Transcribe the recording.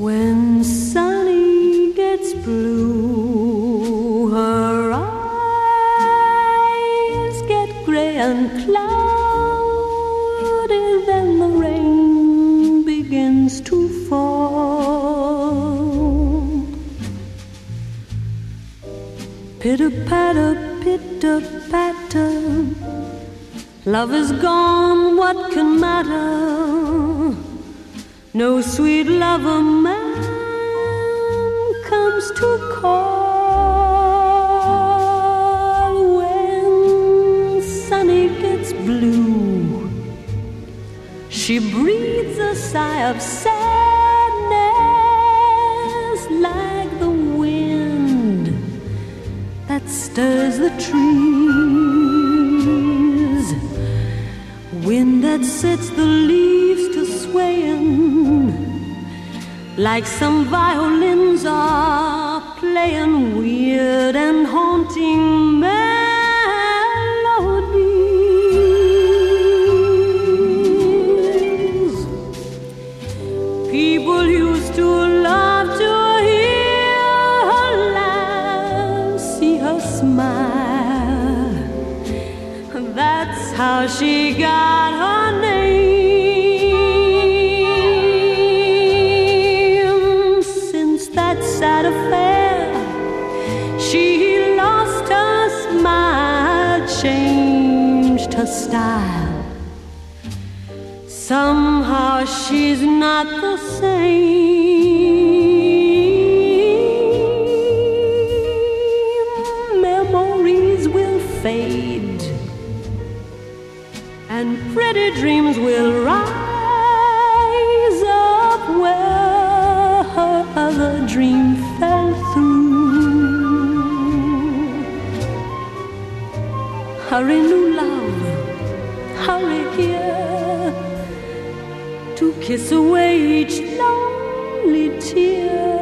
When sunny gets blue, her eyes get gray and cloudy, then the rain begins to fall. Pitter-patter, pitter-patter, love is gone, what can matter? No sweet lover man comes to call. When sunny gets blue, she breathes a sigh of sadness, like the wind that stirs the trees, wind that sets the leaves to swaying, like some violins are playing weird and haunting melodies. People used to love to hear her laugh, see her smile. That's how she got her name. Sad affair, she lost her smile, changed her style. Somehow she's not the same. Memories will fade, and pretty dreams will rise up where her other dream fell through. Hurry, new love, hurry here to kiss away each lonely tear.